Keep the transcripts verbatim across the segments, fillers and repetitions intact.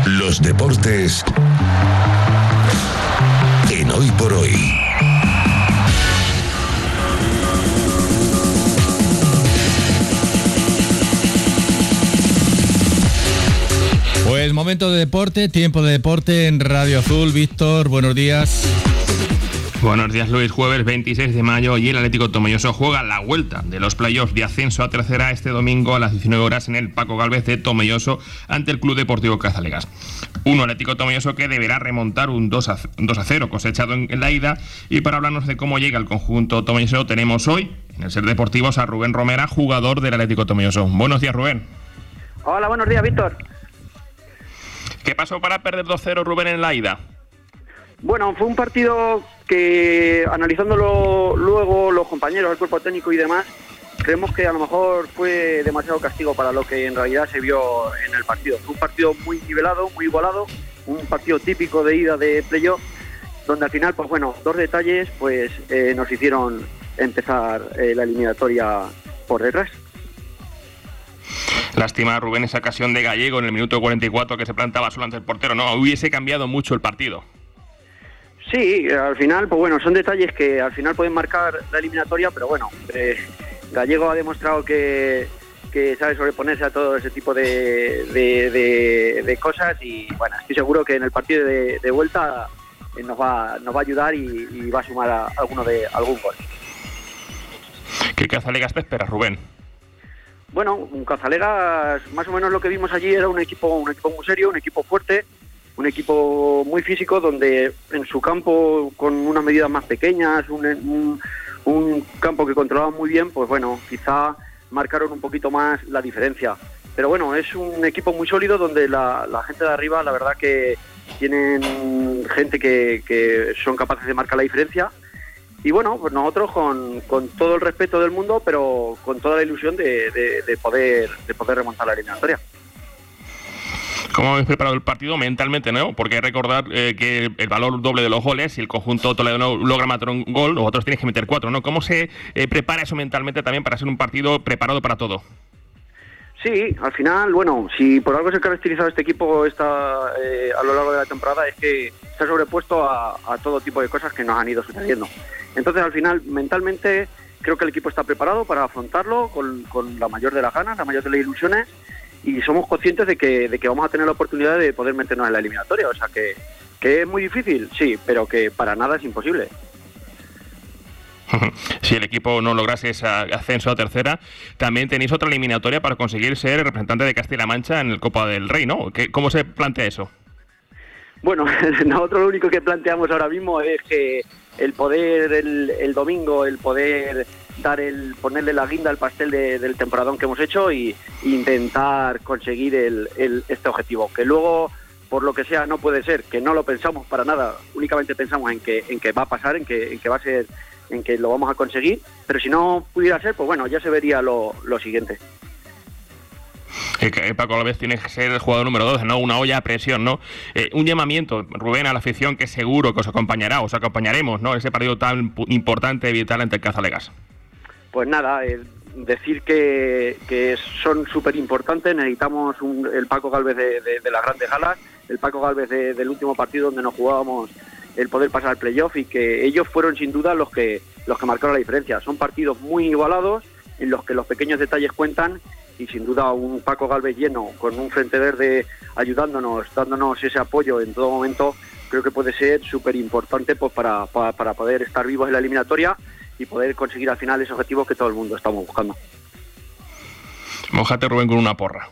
Los deportes en Hoy por Hoy. Pues momento de deporte, tiempo de deporte en Radio Azul. Víctor, buenos días. Buenos días, Luis. Jueves veintiséis de mayo y el Atlético Tomelloso juega la vuelta de los playoffs de ascenso a tercera este domingo a las diecinueve horas en el Paco Gálvez de Tomelloso ante el Club Deportivo Cazalegas. Un Atlético Tomelloso que deberá remontar un dos a cero cosechado en la ida, y para hablarnos de cómo llega el conjunto tomelloso tenemos hoy en el Ser Deportivos a Rubén Romera, jugador del Atlético Tomelloso. Buenos días, Rubén. Hola, buenos días, Víctor. ¿Qué pasó para perder dos cero, Rubén, en la ida? Bueno, fue un partido que, analizándolo luego los compañeros, el cuerpo técnico y demás, creemos que a lo mejor fue demasiado castigo para lo que en realidad se vio en el partido. Fue un partido muy nivelado, muy igualado, un partido típico de ida de playoff, donde al final, pues bueno, dos detalles pues eh, nos hicieron empezar eh, la eliminatoria por detrás. Lástima, Rubén, esa ocasión de Gallego en el minuto cuarenta y cuatro que se plantaba solo ante el portero, ¿no? Hubiese cambiado mucho el partido. Sí, al final, pues bueno, son detalles que al final pueden marcar la eliminatoria, pero bueno, eh, Gallego ha demostrado que, que sabe sobreponerse a todo ese tipo de, de, de, de cosas, y bueno, estoy seguro que en el partido de, de vuelta eh, nos va nos va a ayudar y, y va a sumar a alguno de algún gol. ¿Qué Cazalegas te espera, Rubén? Bueno, un Cazalegas, más o menos lo que vimos allí era un equipo, un equipo muy serio, un equipo fuerte, un equipo muy físico, donde en su campo, con unas medidas más pequeñas, un, un, un campo que controlaba muy bien, pues bueno, quizá marcaron un poquito más la diferencia. Pero bueno, es un equipo muy sólido donde la, la gente de arriba, la verdad que tienen gente que, que son capaces de marcar la diferencia. Y bueno, pues nosotros con, con todo el respeto del mundo, pero con toda la ilusión de, de, de poder de poder remontar la eliminatoria. ¿Cómo habéis preparado el partido mentalmente, no? Porque hay que recordar eh, que el valor doble de los goles, si el conjunto toledano logra matar un gol, vosotros tenéis que meter cuatro, ¿no? ¿Cómo se eh, prepara eso mentalmente también para ser un partido preparado para todo? Sí, al final, bueno, si por algo se ha caracterizado este equipo esta, eh, a lo largo de la temporada, es que se ha sobrepuesto a, a todo tipo de cosas que nos han ido sucediendo. Entonces, al final, mentalmente, creo que el equipo está preparado para afrontarlo con, con la mayor de las ganas, la mayor de las ilusiones, y somos conscientes de que, de que vamos a tener la oportunidad de poder meternos en la eliminatoria. O sea, que, que es muy difícil, sí, pero que para nada es imposible. Si el equipo no lograse ese ascenso a tercera, también tenéis otra eliminatoria para conseguir ser representante de Castilla-La Mancha en el Copa del Rey, ¿no? ¿Cómo se plantea eso? Bueno, nosotros lo único que planteamos ahora mismo es que el poder, el, el domingo, el poder dar el ponerle la guinda al pastel de, del temporadón que hemos hecho y intentar conseguir el, el, este objetivo. Que luego, por lo que sea, no puede ser, que no lo pensamos para nada, únicamente pensamos en que, en que va a pasar, en que, en que va a ser, en que lo vamos a conseguir, pero si no pudiera ser, pues bueno, ya se vería lo, lo siguiente. Eh, Paco Gálvez tiene que ser el jugador número dos, ¿no? Una olla a presión, ¿no? Eh, un llamamiento, Rubén, a la afición que seguro que os acompañará, os acompañaremos, ¿no? Ese partido tan importante y vital ante el Cazalegas. Pues nada, eh, decir que, que son súper importantes, necesitamos un, el Paco Gálvez de, de, de las grandes galas, el Paco Gálvez de, del último partido donde nos jugábamos el poder pasar al playoff, y que ellos fueron sin duda los que, los que marcaron la diferencia. Son partidos muy igualados, en los que los pequeños detalles cuentan, y sin duda un Paco Gálvez lleno, con un frente verde ayudándonos, dándonos ese apoyo en todo momento, creo que puede ser súper importante pues para, para, para poder estar vivos en la eliminatoria y poder conseguir al final ese objetivo que todo el mundo estamos buscando. Mójate, Rubén, con una porra.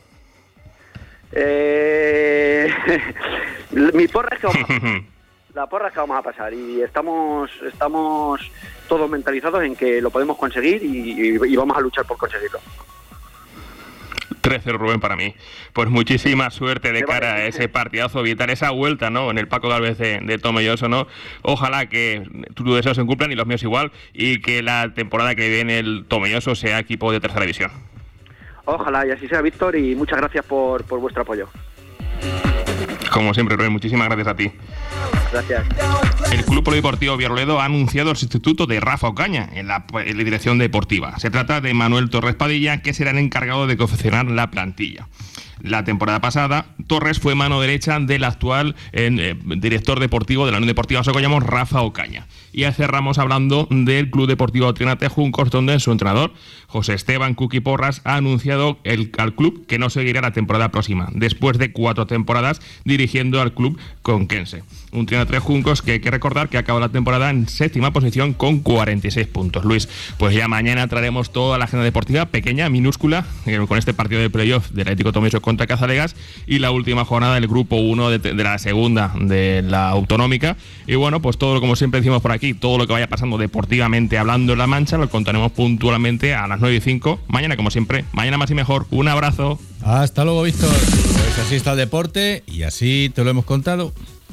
Eh... Mi porra es que vamos a... La porra es que vamos a pasar, y estamos estamos todos mentalizados en que lo podemos conseguir y, y, y vamos a luchar por conseguirlo. tres cero, Rubén, para mí. Pues muchísima suerte de cara a ese partidazo vital, esa vuelta, ¿no? En el Paco Gálvez de, de Tomelloso, ¿no? Ojalá que tus deseos se cumplan y los míos igual, y que la temporada que viene el Tomelloso sea equipo de tercera división. Ojalá y así sea, Víctor, y muchas gracias por, por vuestro apoyo. Como siempre, Rubén, muchísimas gracias a ti. Gracias. El Club Polideportivo Villarroledo ha anunciado el sustituto de Rafa Ocaña en la, en la dirección deportiva. Se trata de Manuel Torres Padilla, que será el encargado de confeccionar la plantilla. la temporada pasada, Torres fue mano derecha del actual eh, director deportivo de la Unión Deportiva Socollamos, Rafa Ocaña. Y ya cerramos hablando del Club Deportivo Trinate Juncos, donde su entrenador, José Esteban Cuqui Porras, ha anunciado el, al club que no seguirá la temporada próxima, después de cuatro temporadas dirigiendo al club conquense. Un Trinate Juncos que hay que recordar que acabó la temporada en séptima posición con cuarenta y seis puntos. Luis, pues ya mañana traeremos toda la agenda deportiva, pequeña, minúscula, con este partido de playoff del Atlético Tomelloso contra Cazalegas y la última jornada del grupo uno de, de la segunda de la autonómica. Y bueno, pues todo, como siempre decimos por aquí, todo lo que vaya pasando deportivamente hablando en La Mancha lo contaremos puntualmente a las nueve y cinco. Mañana, como siempre, mañana más y mejor. Un abrazo. Hasta luego, Víctor. Pues así está el deporte y así te lo hemos contado.